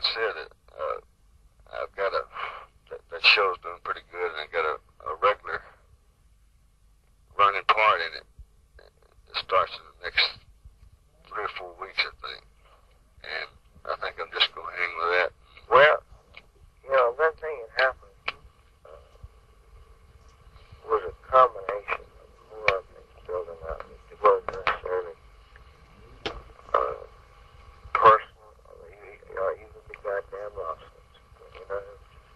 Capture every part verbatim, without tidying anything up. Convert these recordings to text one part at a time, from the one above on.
I said, uh, I've got a, that, that show's doing pretty good, and I got a, a regular running part in it. It starts in the next three or four weeks, I think. And I think I'm just going to hang with that. Well, you know, that thing that happened uh, was a combination of more things building up. It wasn't necessarily uh, personal, or even the goddamn lawsuits. You know,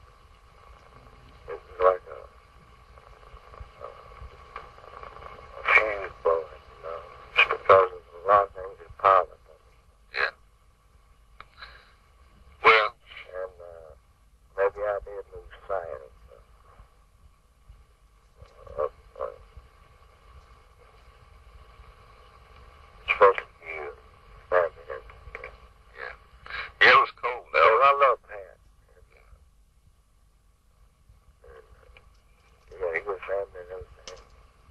it was like a, a, a fuse blowing, you know, just because of a lot of things that piled up. Yeah. Well, and uh, maybe I did lose sight of, uh, of uh, especially you, family, and everything. yeah. Yeah, it was cold. That So was, I love Pat. And, uh, and, uh, yeah, he was family and everything.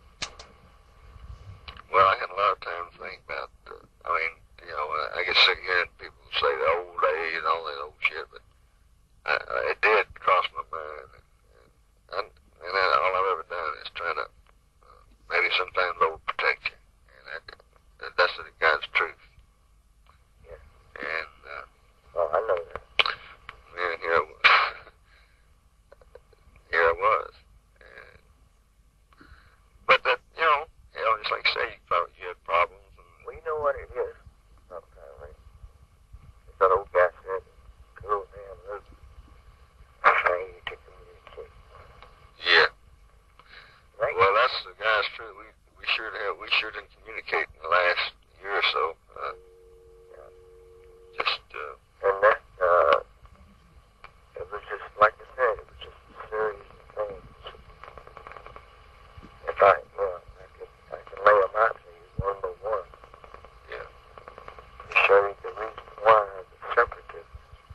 well, I had a lot of time to think about, uh, I mean, you know, I get sick of hearing people say the old days and all that old shit, but I, I, it did cross my mind. And, and, and that, all I've ever done is try to uh, maybe sometimes overprotect you. And that, that, that's the God's truth. Yeah. And, uh, Oh, I know that. man, here I was. here I was. And, but that, you know, you know, just like you say, you probably you had problems. And, Well, you know what it is sometimes, right? It's that old guy said, go damn look. I need to communicate. yeah. Right? Well, that's the guy's truth. We we sure have, we sure didn't communicate in the last year or so. Uh, Yeah. just uh, And that, uh, it was just, like I said, it was just a series of things. If I, you know, I could, I could lay them out to you one by one. Yeah. To show you the reason why the separatism,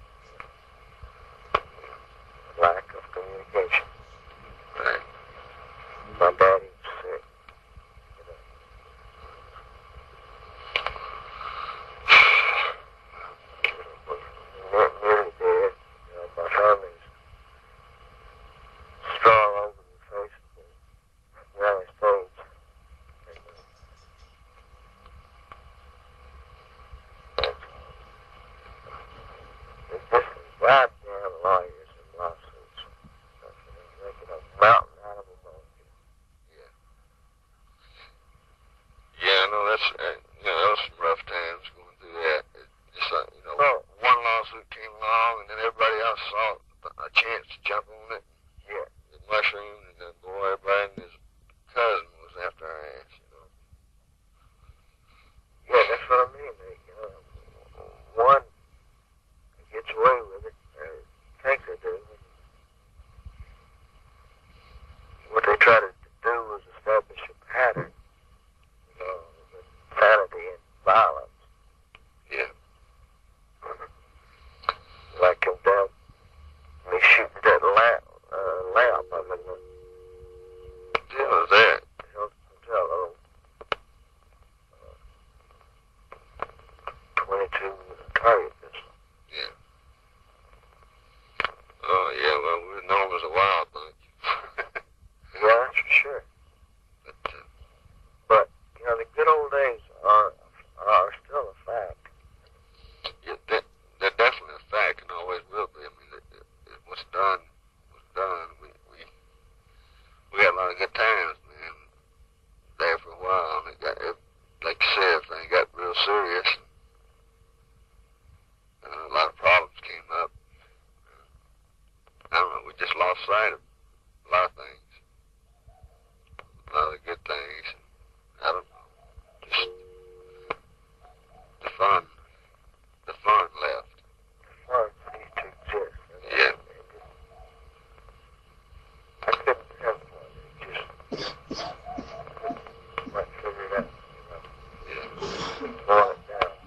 lack of communication. right. My daddy was sick, you know. Was ne- nearly dead. You know, my family's strong over the face of the United States. And, uh, it's just goddamn lawyers and lawsuits. They're making a mountain out of a molehill. Yeah. Yeah, I know that's uh, you know that was some rough times going through that. It, just like you know, Well, one lawsuit came along, and then everybody else saw a chance to jump on it. yeah. The mushroom, and then boy, everybody and his cousin was after our ass. You know. Yeah, that's what I mean. They, you know, one gets away with it, or thinks they do. And what they try to do is establish a pattern, you know, of insanity and violence. Yeah. Like him down, they shoot that lamp, uh, lamp up in the Deal with that. Hilton Hotel, oh, uh, twenty-two with a target pistol. Yeah. Oh yeah. Well, we were known as a wild bunch. Yeah, that's for sure. but uh, But, you know, the good old days are are still a fact. yeah, that they're definitely a fact, and always will be. I mean, it, it, it, what's done was done. We we we had a lot of good times, man. There for a while, and it got it, like you said, things got real serious. Uh, a lot of problems came up. I don't know. We just lost sight of a lot of things, a lot of the good things. I don't know. Just the fun, the fun left. Fun ceased to exist. And Yeah. it just, I couldn't have fun. It just couldn't quite figure it out. You know, Yeah. blowing it down.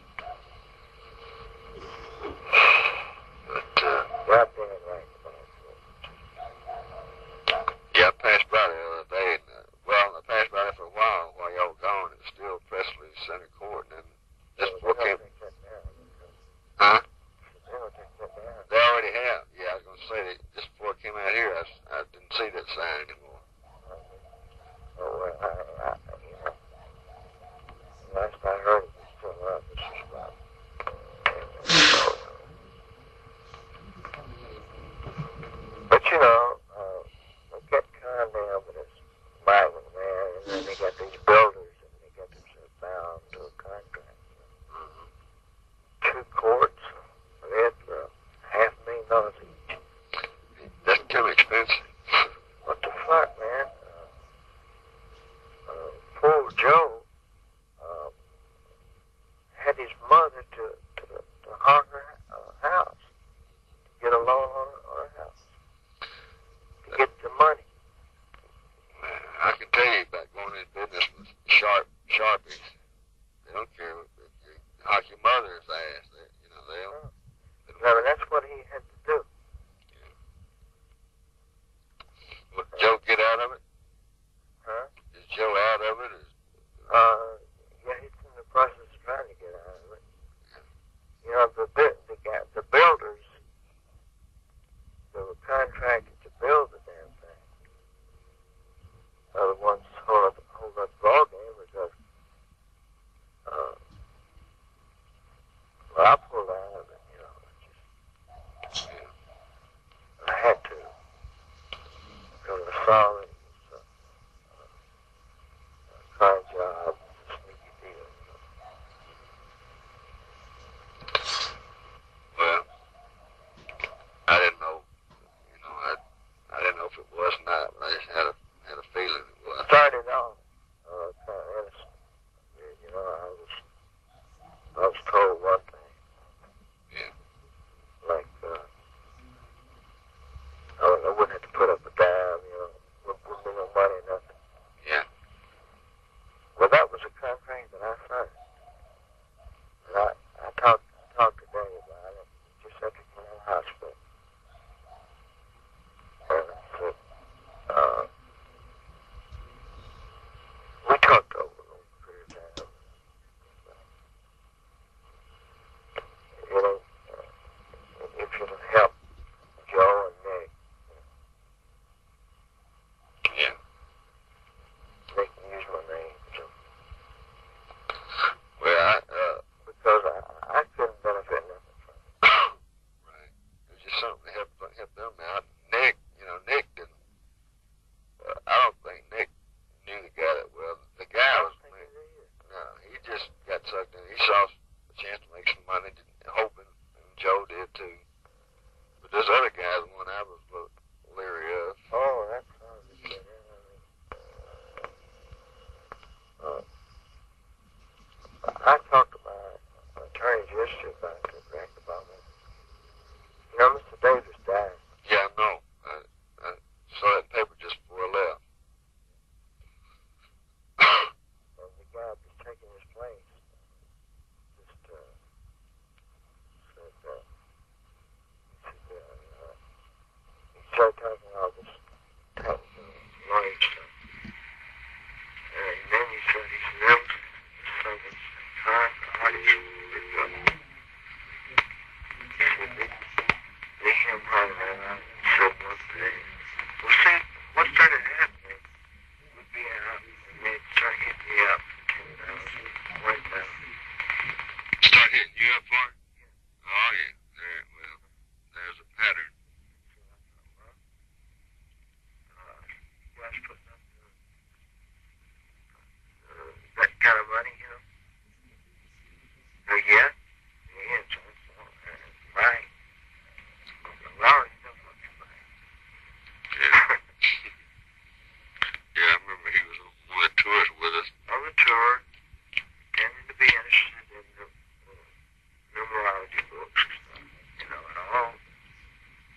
mother to, to, to hog her uh, house, to get a loan on her, on her house, to get the money. Man, I can tell you about going into business with sharp sharpies. They don't care if you hawk your mother's ass. They, you know, they don't. They don't I mean, that's what he had to do. Would Joe get out of it? Huh? Is Joe out of it? Is, Uh, yeah, he's in the process of trying to get out of it. You know, the bit, the guy, the builders, they were contracted to build the damn thing. Are the ones hold up, hold up the ball game because, uh, well, I pulled out of it, you know. Just, I had to. Because I saw it. Kind job, sneaky deal. well, I didn't know. You know, I I didn't know if it was not. But I just had a had a feeling it was. Started off uh, kind of innocent. You know, I was I was told one thing. Yeah. Like uh, I, I wouldn't have to put up a dime. You know, wouldn't wouldn't be no money, nothing. Yeah. Well, that was a contract that I signed. And I, I talked, talked to Danny about it, just after he went to the hospital. And I said, uh, we talked over a little period of time. You know, uh, if it'll help Joe and Nick, Yeah. they can use my name. So. Well, I uh. Because I, I couldn't benefit nothing from it. Right. It was just something to help help them out. Nick, you know, Nick didn't. Uh, I don't think Nick knew the guy that well. The guy I was. don't think it is. No, he just got sucked in. He saw a chance to make some money, hoping, and Joe did too. But this other guy, the one I was a little leery of. Oh, that's how it is. Uh, I talked to my attorneys yesterday about the grant department. You know, Mister Davis died. Yeah, I know. I, I saw that paper just before I left. And the guy that's taking his place just uh, said, uh, he said, uh, uh, he started talking all this technical lawyer stuff. And then he said, he said, that was something hard, hard to they him hard around and said one thing. Well, see, what started happening would be out, and they'd start hitting me up for ten thousand right now. Start hitting you up for it? Oh, yeah. There, well, there's a pattern. Uh, you guys putting up uh, that kind of money, you know? Uh, yeah? Yeah, so it's all uh, right. Well, you know what you're right. Yeah. Yeah, I remember he was on one of the tours with us. On the tour, tending to be interested in the uh, numerology books and stuff, you know, and all.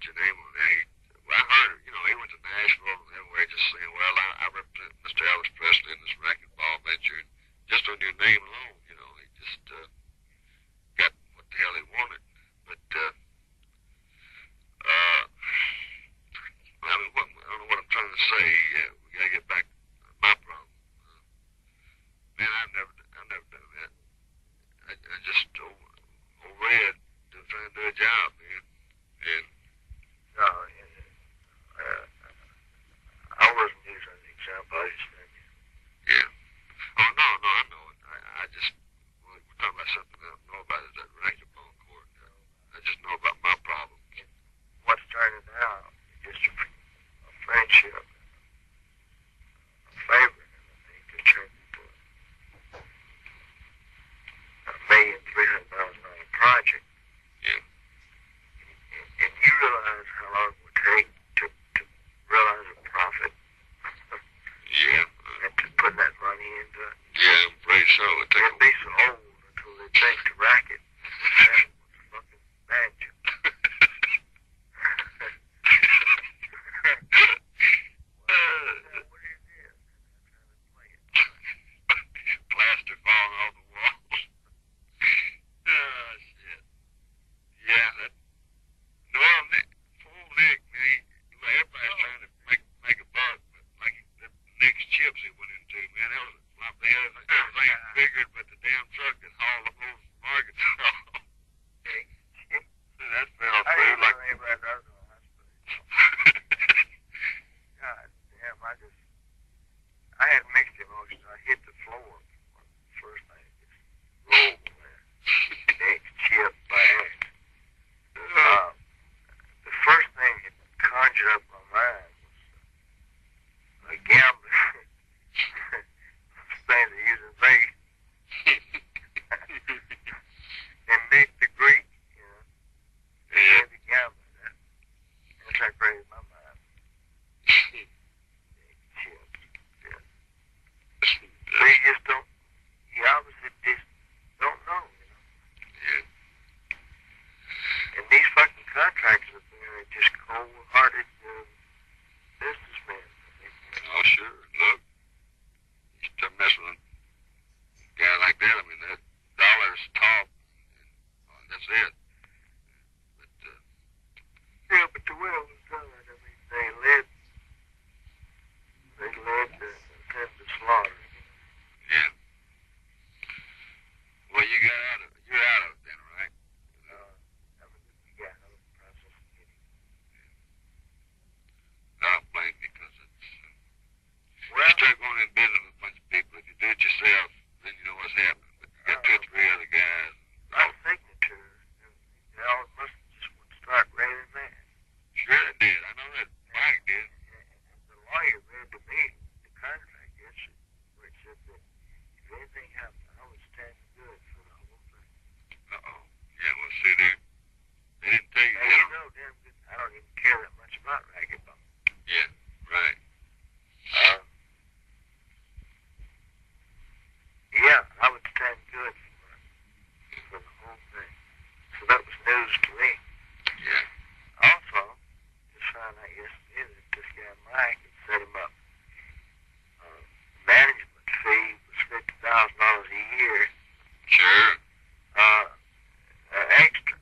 put your name on it. He, well, I heard, you know, he went to Nashville and everywhere just saying, well, I, I represent Mister Elvis Presley in this racquetball venture. And just on your name alone, you know, he just uh, got what the hell he wanted. But, uh, uh, I mean, what, I don't know what I'm trying to say. Uh, we got to get back to my problem. Uh, man, I've never, I've never done that. I, I just over, overread to trying to do a job, man. And, No, uh, I wasn't using an example. I just think. yeah. Oh, no, no, I know it. I, I just, well, we're talking about something I don't know about is that racquetball court. I just know about my problem. What's turning out is just a, a friendship, a favor, and I think can turn into a million, three hundred thousand dollar project. Yeah. And, and you realize how long it would take to, to realize a profit Yeah. Uh, and to put that money into it. yeah, I'm afraid so. It takes They'll be so old until they take the racket. That was fucking magic. What is this? I'm trying to play it. plaster falling off the walls. Oh, shit. Yeah, that. Well, Nick, fool Nick, man, he, well, everybody's trying to make make a buck, but like the Nick's chips he went into, man, that was like the other everything figured, but the damn truck that hauled them over from Arkansas. That fell I through didn't like. know anybody that was in the hospital. God damn, I just, I had mixed emotions. I hit the floor. First thing, just rolled, man. Neck, chip, bang. Uh, the first thing that conjured up my mind was a gambler. Things they use in Vegas. And Nick the Greek, you know. Yeah. The gambler. That, that's how crazy my mind. Chips. Yeah. So you just don't, you obviously just don't know, you know. Yeah. And these fucking contractors up there are just cold-hearted uh, businessmen. Oh, sure. Look, you start messing with a guy like that, I mean, that dollar's top, and oh, that's it. But, uh, Yeah, but the way it was done, I mean, they led, they led the, them to slaughter. yeah. Well, you got out of, you're out of it then, right? Uh, I mean, yeah, I was in the process of getting. I don't blame you because it's, uh, Well, you start going in business with a bunch of people. If you do it yourself, then you know what's happening. But you got two or three other guys. my signature, they all must just want to start raining man. Sure it did. I know that Mike did. And the lawyer read to me the contract yesterday, where it said that if anything happened, I would stand good for the whole thing. Uh-oh. Yeah, well, see there. They didn't tell you And that. you know damn good, I don't even care that much about racquetball. Yeah, right. Uh, yeah, I would stand good for, for the whole thing. So that was news to me. Yeah. Also, just found out yesterday that this guy Mike had set him up. Uh, management fee was fifty thousand dollars a year. Sure. Uh, uh, extra.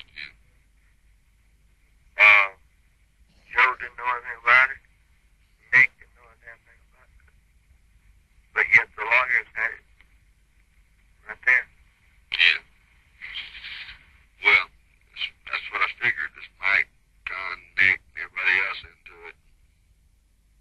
Uh, Joe didn't know anything about it. Nick didn't know anything about it. But yet the lawyers had it right there. Yeah. Well, that's, that's what I figured. This Mike, John, Nick, and everybody else into it.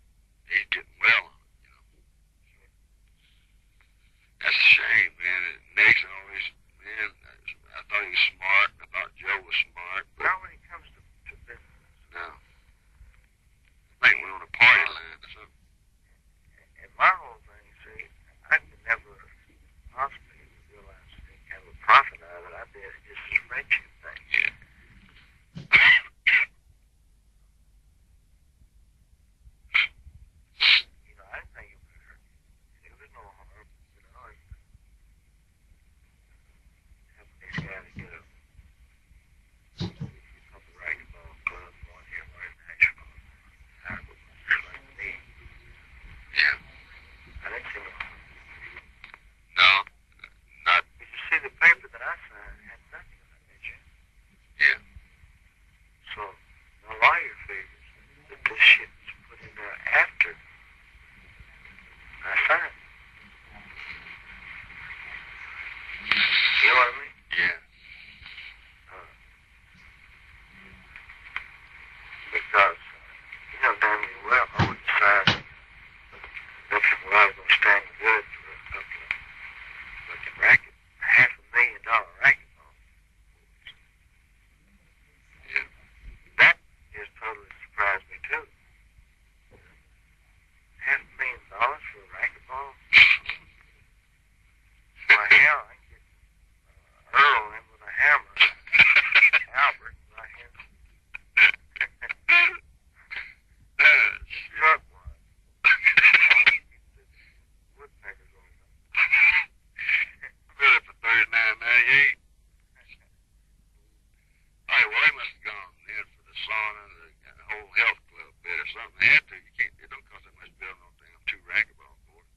the whole health club bid or something. They had to. You can't. It don't cost that much to build no damn two racquetball court.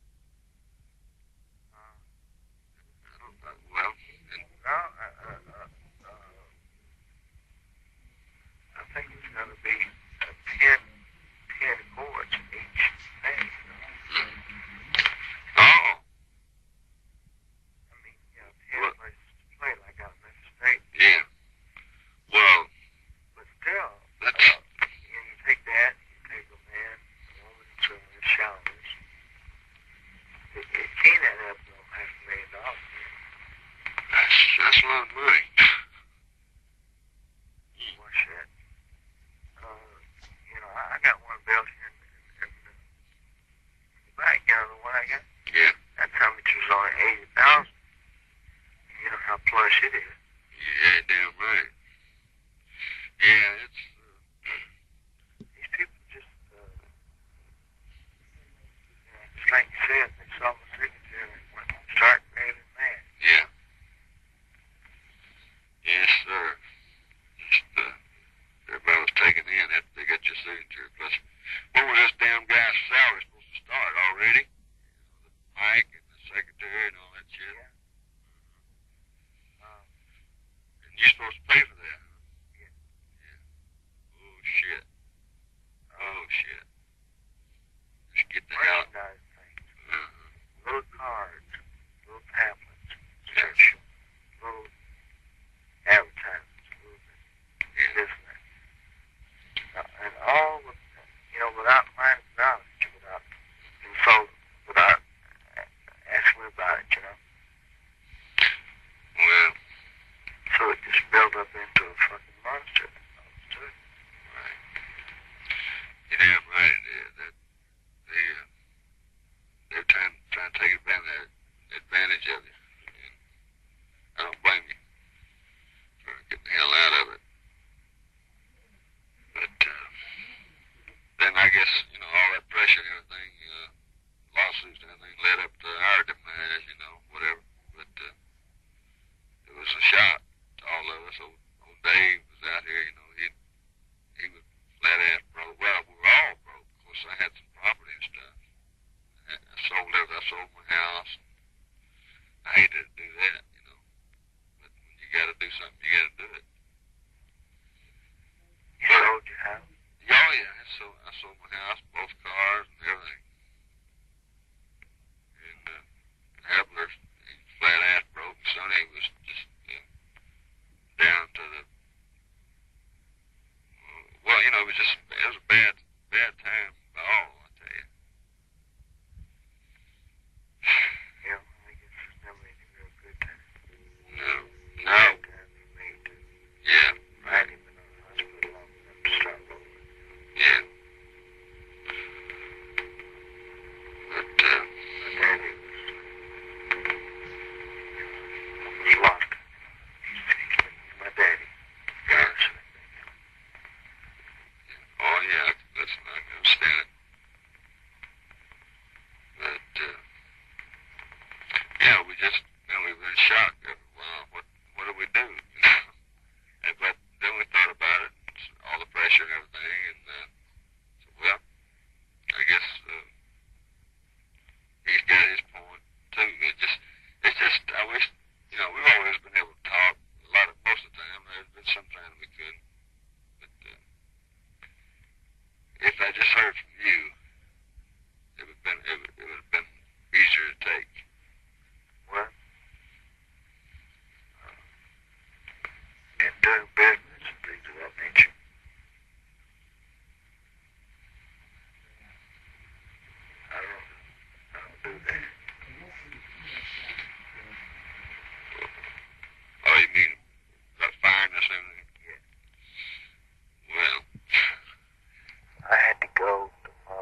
Uh, I don't know. Well, and no, uh, uh, uh, uh, I think it's going to be uh, ten, ten courts in each thing. oh, I mean, you know, ten What? places to play like out in Memphis State. yeah. Well, But still, that's uh, you know, you take that, you take a man, a woman, to the showers. It, it can't add up to half a million dollars. that's that's a lot of money. Well, shit. Uh, you know, I, I got one built in, in, in the back, you know, the one I got. Yeah. That time it was only eighty thousand. You know how plush it is. Yeah, damn right. Yeah, it's. Uh, These people just, uh, you know, just like you said, they saw my signature and went and started raving mad. yeah. Yes, sir. Just uh, everybody was taken in after they got your signature. Plus, when was this damn guy's salary supposed to start already? You know, the Mike and the secretary and all that shit. Yeah. Um, And you're supposed to pay for that. Huh? Yeah. Yeah. Oh shit. Oh shit. Just get the hell. merchandise things, Uh-huh. little cards, little pamphlets, Yeah. little, little advertisements, little Yeah. this and that. Uh, and all with, you know, without my knowledge, without consult, without asking me about it, you know. Well, So it just built up into a fucking monster. right. You're damn right it is. That they uh, they're trying trying to take advantage advantage of you. And I don't blame you for getting the hell out of it. But uh, then I guess you know all that pressure and everything, uh, lawsuits and everything led up to our demise. You know, whatever. But uh, it was a shock to all of us. Old, old Dave was out here. You know, he he was flat ass broke. Well, we were all broke. Of course, I had some property and stuff. I I sold it. I sold my house. I hated to do that, you know. But when you got to do something, you got to do it. You sold your house? Oh yeah, I sold, I sold my house, both cars, and everything. And uh, Hebler, he flat ass broke. Sonny was just uh, down to the. Uh, well, you know, it was just it was a bad, bad time by all. I tell you. Yeah, I guess there's never any real good time. No, no, Bad time for me to yeah, ride him in the hospital long enough to start over. yeah. But uh, My daddy was, was lost. He's, he's my daddy. yeah. Gosh. Oh yeah, listen, I can understand it. But uh, yeah, we just you know, we were in shock. Wow, what what do we do? You know? And but then we thought about it, all the pressure and everything, and uh, so well, I guess uh, he's got his point too. It just it's just I wish you know we've always been able to talk a lot of most of the time. There's been some times we couldn't, but uh, if I just heard from you, it would have been it would, it would have been easier to take. Well, and doing business and things of that nature. I don't, I don't do that. Oh, you mean about firing us and everything? Yeah. Well, I had to go tomorrow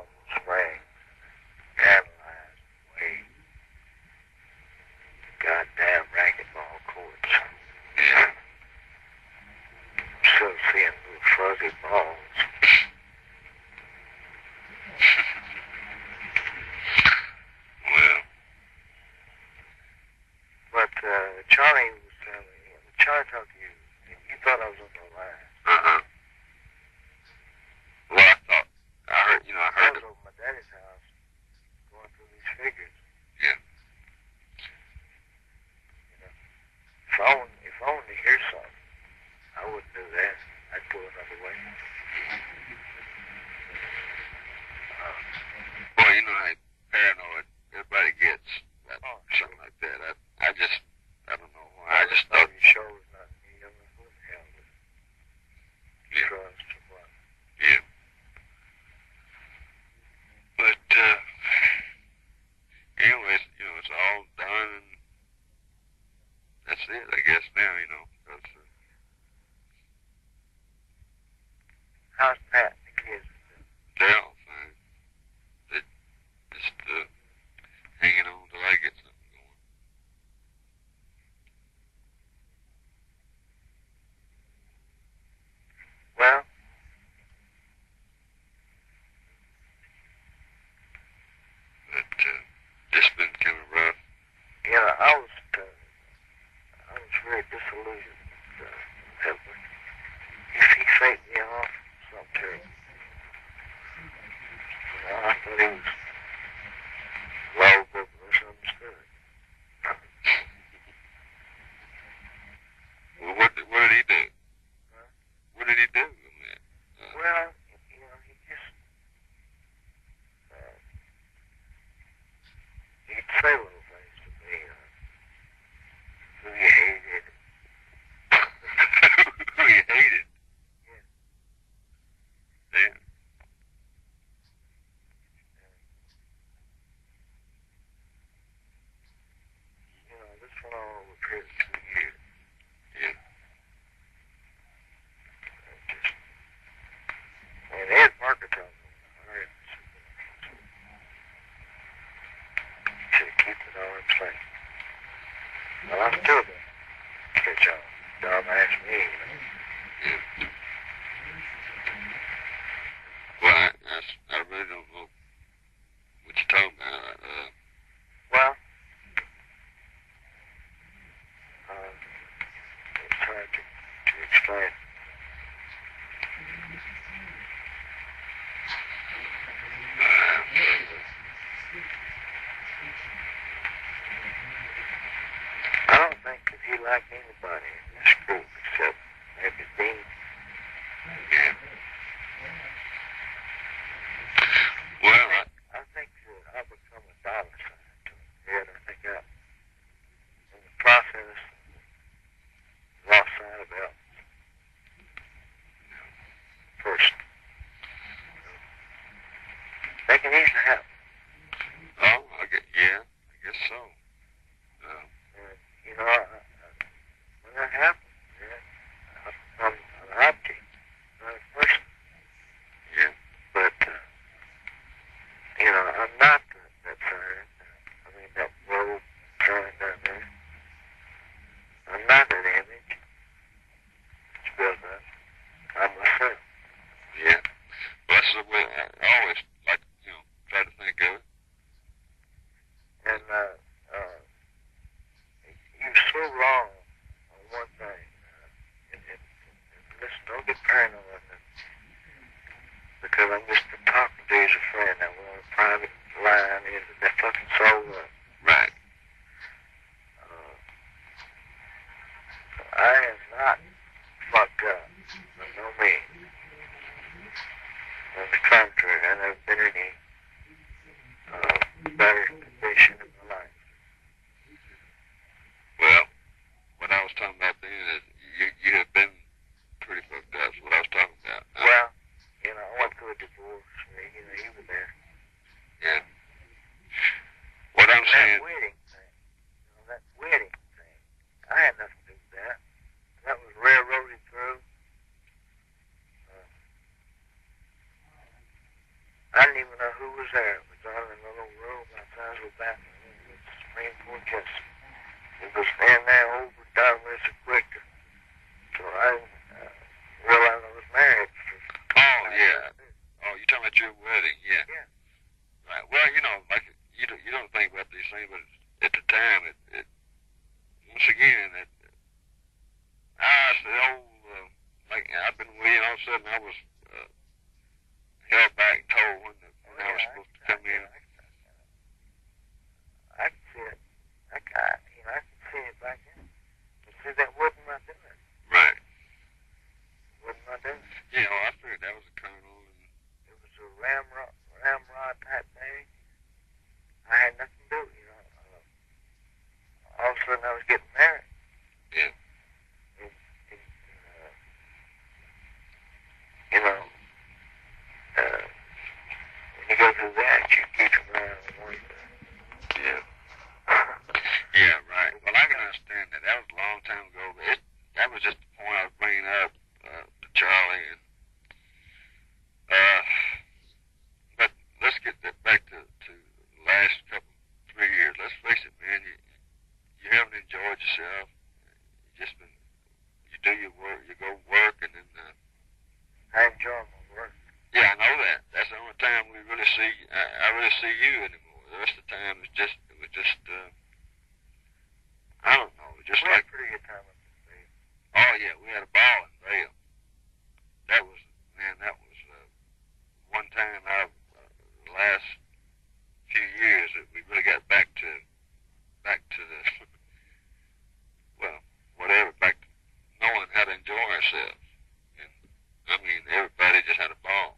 How's Pat and the kids? They're all fine. They just uh, hanging on till I get something going. Well, But uh, just been kind of rough. you know, I was, uh, I was very disillusioned with uh, Edward. If he faked me off, something terrible. You know, I thought he was lovable, misunderstood. Well, what did, what did he do? Huh? What did he do? I mean, uh, Well, you know, he just, uh, he'd say little things to me, uh, who you hated. who he hated? Yeah. Damn. You know, this went on over a period of two years. Yeah. And just, and Ed Parker told me, all right, should keep it all in place. Well, I'm still going to catch on. Dom asked me, you know. Yeah. Well, I, I, s- I really don't know what you're talking about. Uh, Well, uh, it's hard to, to explain. I don't think that he liked anybody in this group except maybe Dean. yeah. Well, I, I think that I've become a dollar sign to him. Ed, I think I, in the process, lost sight of Elvis. First, they can easily happen. oh, I get, yeah, I guess so. Uh, And, you know, I, I, when that happens, yeah, I become an object, not a person. yeah. But, uh, you know, I'm not that, that sign. I mean, that road sign down there. I'm not that image. It's built up. I'm myself. Yeah. Well, that's the way I, I always like, you know, try to think of it. And, uh, uh, you're so wrong on one thing. Uh, and, and, and listen, don't get paranoid. Because I'm just talking to you as a friend. I want a private line into that fucking soul. Right. Uh, I am not fucked up. By no means. On the contrary, I never been in any uh, better condition in my life. Well, what I was talking about then is you, you have been pretty fucked up. That's what I was talking about. Uh, Well, you know, I went through a divorce. You know, you were there. yeah. What I'm And saying, that wedding thing. You know, that wedding thing. I had nothing to do with that. That was railroaded through. Uh, I didn't even know who was there. It was all in a little room outside of the bathroom with the Supreme Court justice. It was in there over done with so quick. So I uh, realized I was married. oh, yeah. Oh, you're talking about your wedding, yeah. Yeah. Right. Well, you know, like, you don't, you don't think about these things, but at the time, it, it once again, it, I was the old, uh, like, I've been with you, and all of a sudden I was uh, held back and told when, the, when I was supposed to come in. I can see it. I can, you know, I can see it back in. But see, that wasn't my doing. Right. Wasn't my doing. You know, I figured that was a colonel. And, It was a ramrod, ramrod type thing. I had nothing to do, you know. Uh, all of a sudden, I was getting married. yeah. And, and, uh, you know, really see, I, I really see you anymore. The rest of the time it's just, it was just, uh, I don't know, just We had like, a pretty good time up in Vail. oh yeah, we had a ball in Vail. That was, man, that was uh, one time out of uh, the last few years that we really got back to, back to the, well, whatever, back to knowing how to enjoy ourselves. And I mean, everybody just had a ball.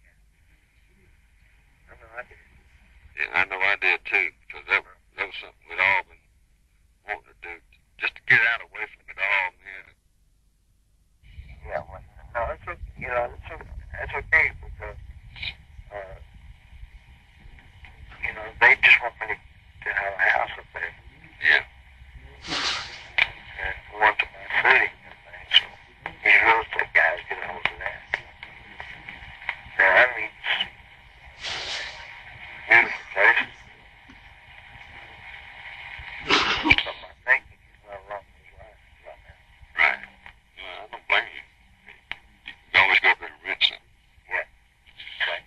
I know I did. Yeah, I know I did too, because that, that was something we'd all been wanting to do, just to get out away from it all, man. Yeah, well, no, it's okay. You know, it's okay. That's okay because, uh, you know, they just want me to, to have a house up there. Yeah. And want to buy footing and things. So these real estate guys get a hold of that. Now, I mean, it's beautiful place. But my thinking is not wrong with his life right now. Right. Well, I don't blame you. You can always go up there and rent something. Yeah. Okay.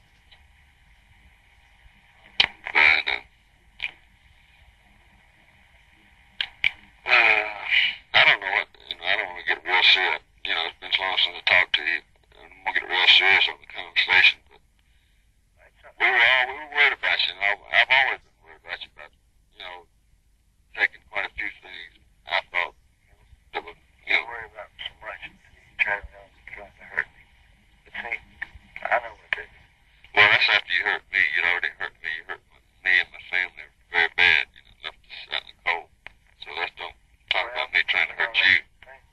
But, uh, uh, I don't know what, you know, I don't want to get real serious. You know, it's been so long since I talked to you. I don't want to get real serious on the conversation, but we were all, we were worried about you, and I've, I've always been worried about you about, you know, taking quite a few things I thought that would, you You know, worry about so much and you try to know you trying to hurt me. But see, I know what they do. well, that's after you hurt me. You'd already hurt me. You hurt me and my family very bad. You know, left us out in the cold. So let's don't talk about me trying to hurt you.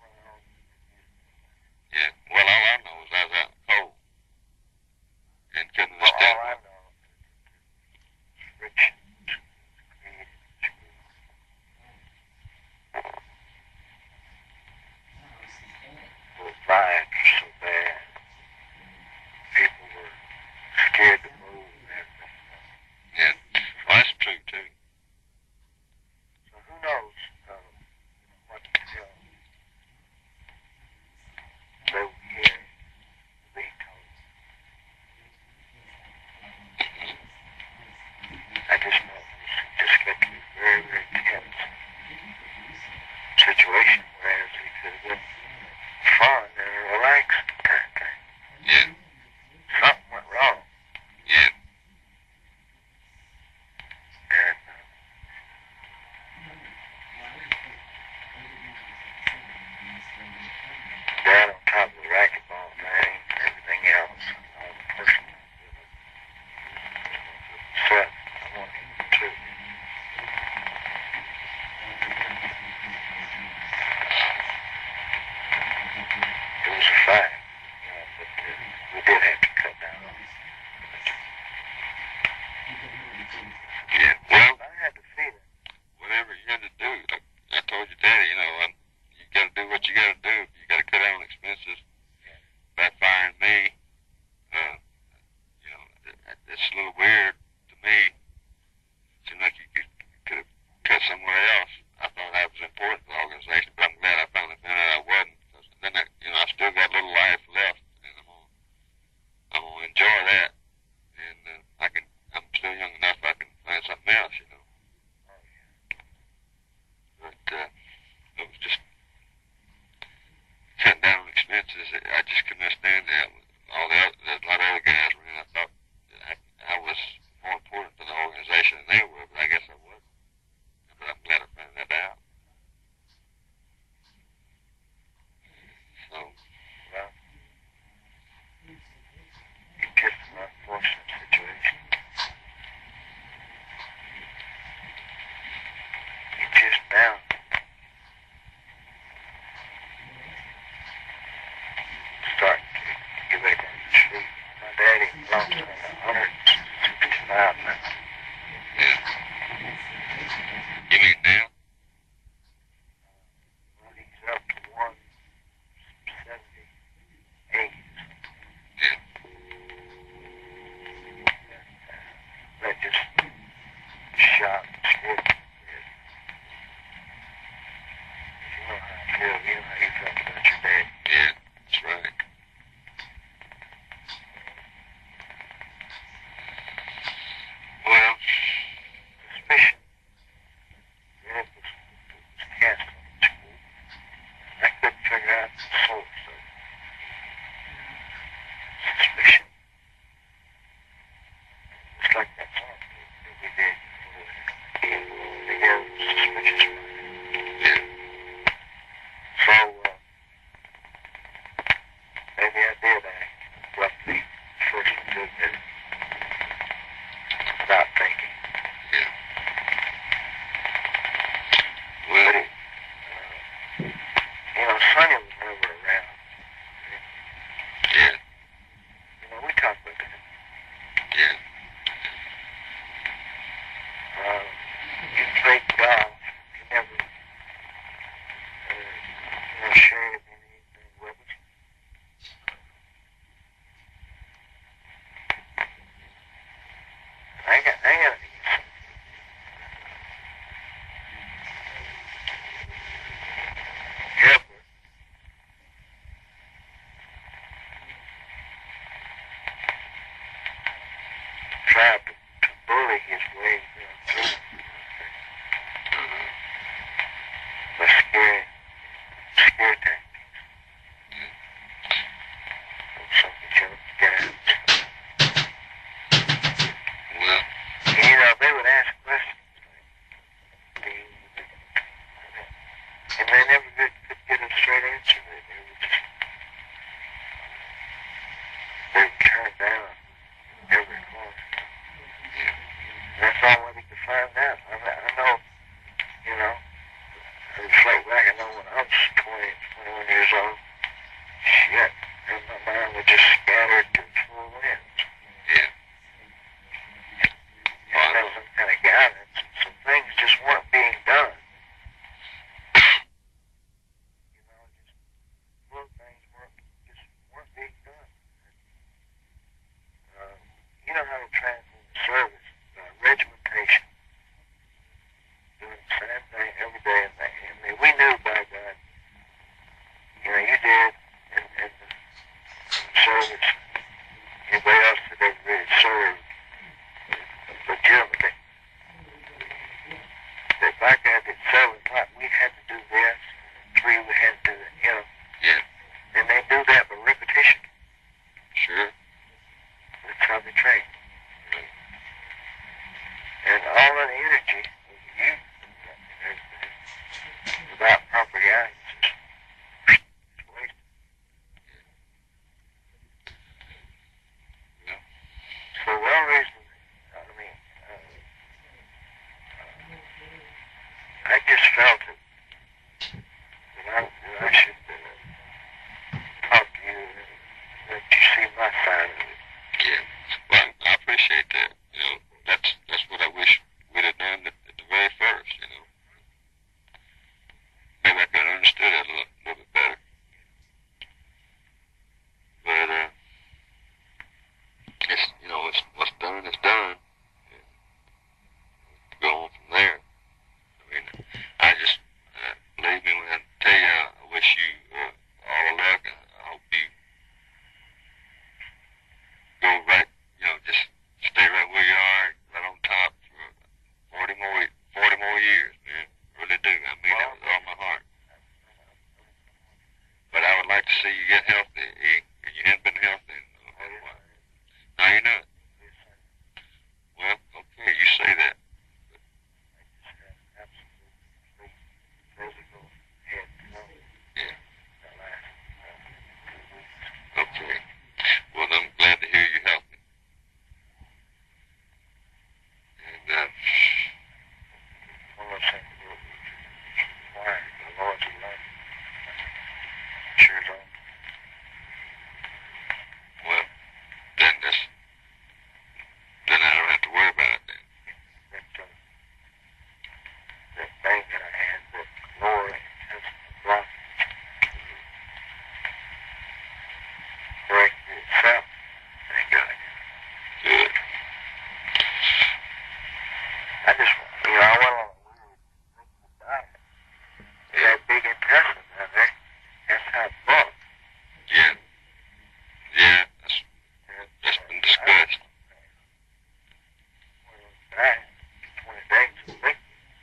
Yeah. Well, all I know is I was out in the cold and couldn't Well, understand. all I know is Rich created school. The riots were so bad. People were scared to move and everything. tried to, to bully his way you know, through. The scary, scary tactics. Some of the junk guys. Well, You know, they would ask questions like, do you, and they never could, could get a straight answer. They, they would just, they would turn down every corner. And that's all I could find out. I, I know, you know, I reflect back, I know when I was twenty, twenty-one years old, shit, and my mind was just scattered to full winds. yeah. And I had some kind of guidance, and some things just weren't being done. You know, just little things weren't, just weren't being done. Uh, you know how to transform the service, uh, regimentation. Doing the same thing every day. And they, I mean, we knew by God, you know, you did in, in the service. Anybody else that ever really served legitimately. That by God, at seven o'clock, we had to do this. Three, we had to do that, you know. Yeah. And they do that by repetition. Sure. That's how they train. And all of the energy was used without proper guidance. It's wasted. Yeah. So the only reason, I mean, uh, I just felt it, that I, that I should uh, talk to you and let you see my side of it. Yeah. Well, I appreciate that. You know, that's that's what I wish we'd have done at, at the very first. You know, maybe I could have understood it a little, little bit better. But uh, it's you know, it's what's done is done. And go on from there. I mean, I just uh, believe me when I tell you, I wish you uh, all the luck, and I hope you go right. You know, just stay right where you are, right on top for forty more, forty more years, man. Really do. I mean that with all my heart. But I would like to see you get healthy, E. And you haven't been healthy in a little while. No, you're not. Well, okay, you say that. Yeah. Okay. Well, I'm glad to hear you're healthy. And uh, well, then that's then I don't have to worry about it then. Good. I just, you know, I went on a weird diet. That big intestine down there, that's how it bulked. Yeah. Yeah. That's that's been discussed. Diet, twenty days of liquid.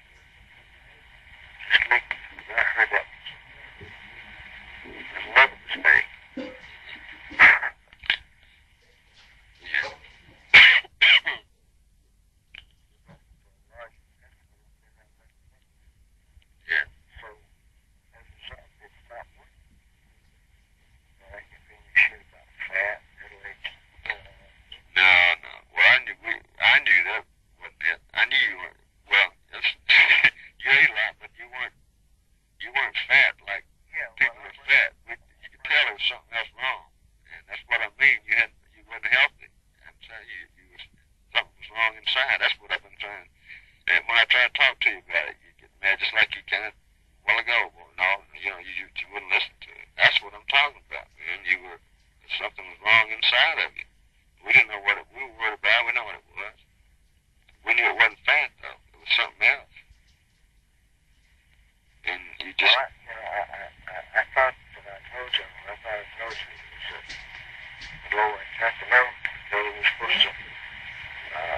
Just liquid. I heard that was another mistake. Yeah. Yeah. So, as a result, it's not working. I can feel your shit about fat, middle age. No, no. Well, I knew we, I knew that wasn't it. I knew you weren't. Well, it's, you ate a lot, but you weren't. You weren't fat like Yeah, people are fat. We, you could tell there was something else wrong, and that's what I mean. You had, you wasn't healthy. I'm telling you, you was something was wrong inside. That's what I've been trying. And when I try to talk to you about it, you get mad just like you can a while ago. Well, no, you know, you you wouldn't listen to it. That's what I'm talking about, man. You were something was wrong inside of you. We didn't know what it, we were worried about. We know what it was. We knew it wasn't fat though. It was something else. And you just Well, I, you know, I, I, I, I thought that I told you, I thought I told you it was a lower intestine. Remember, they were supposed to uh,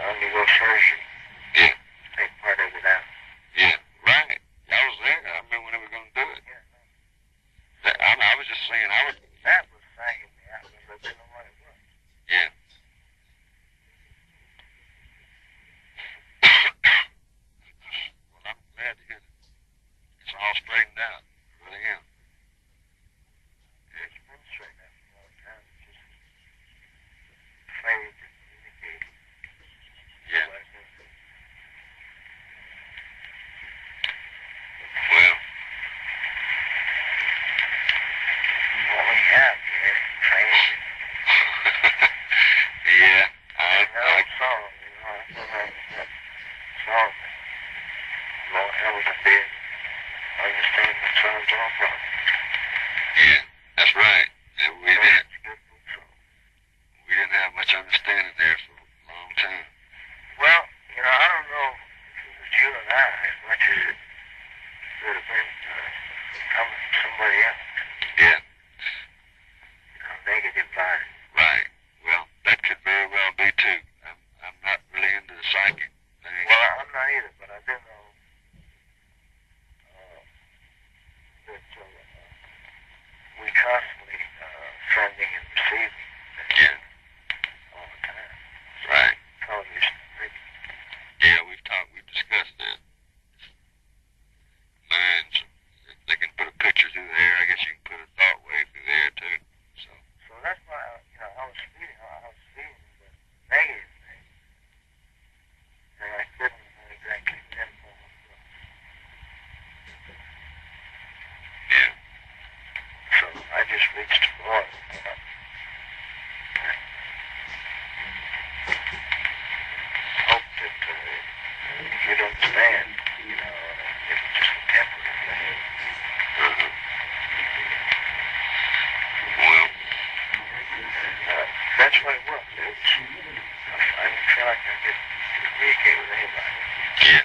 really was. It was I, I didn't feel like I could communicate with anybody. Yeah.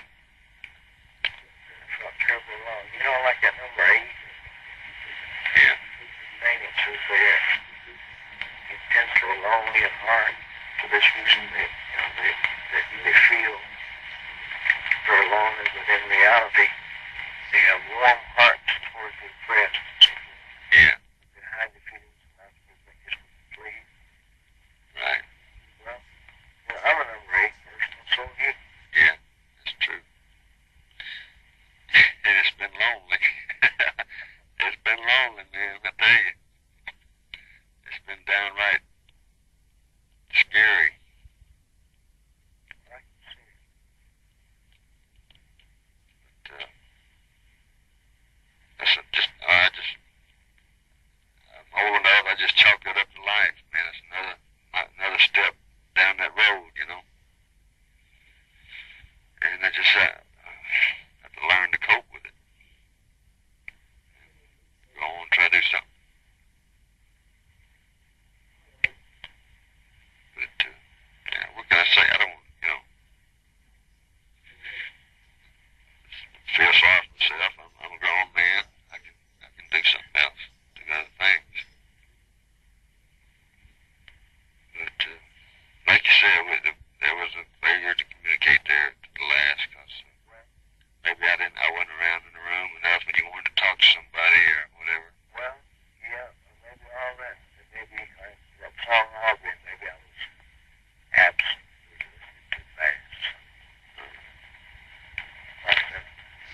I felt terribly alone. You know, like that number eight, Yeah. maintenance is there. Intensely lonely at heart for this reason that, you know, they, that they feel very lonely, but in reality, they have warm hearts towards their friends. Yeah. Behind the feelings and not to make us believe. Right. Well, you know, I'm a number eight person, and so are you. Yeah. That's true. And it's been lonely. It's been lonely, man. I tell you. It's been downright scary. I can see it. But, uh, that's a, just, I just, I'm old enough, I just chalk it up to life, man. It's another, another step down that road, you know. And I just uh, have to learn to cope with it. Go on and try to do something. But, uh, yeah, what can I say? I don't, you know, feel sorry for myself. I'm, I'm a grown man. I can, I can do something else, do other things. But, uh, like you said, with the, there was a failure to communicate there at the last, because uh, maybe I didn't, I wasn't around in the room enough when you wanted to talk to somebody or whatever. Well, yeah, maybe all that. Maybe I, that song Aubrey, maybe I was absent. Too fast. But, uh,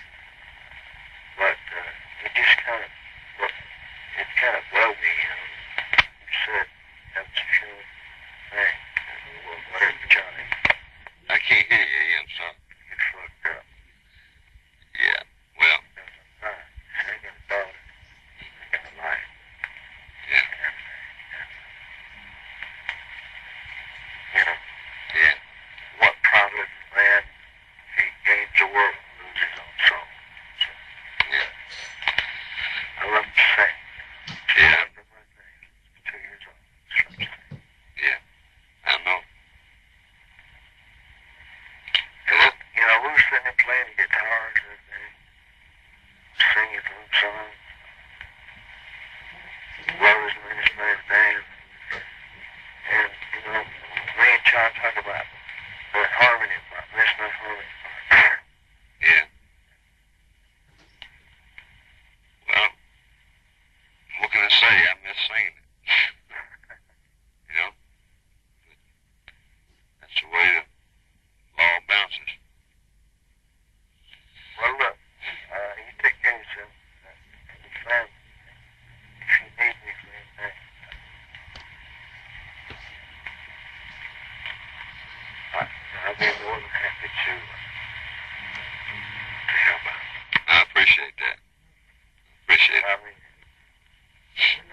but uh, it just kind of, it kind of broke me, you know. You said that's a sure thing. Well, whatever, Johnny. I can't hear you, Ian, so. You fucked up. Yeah, well, Because I'm fine. I got a daughter. I got a life. yeah, You know, yeah, what profit man if he gains the world and loses his own soul? So, yeah, I love to sing. yeah, After my thing, two years old. That's what I'm saying. yeah, I know. And look, you know, we were sitting there playing the guitars and they singing some songs. Love is in his man's name. And, you know, me and John talk about the harmony part, missing the harmony part. Yeah. Well, what can I say? I miss singing it. You know? That's the way the law bounces. Well, look, uh, you take care of yourself uh, and your family. If you need me for anything, I, I'll be more than happy to, to help out. I appreciate that. Appreciate it. I mean,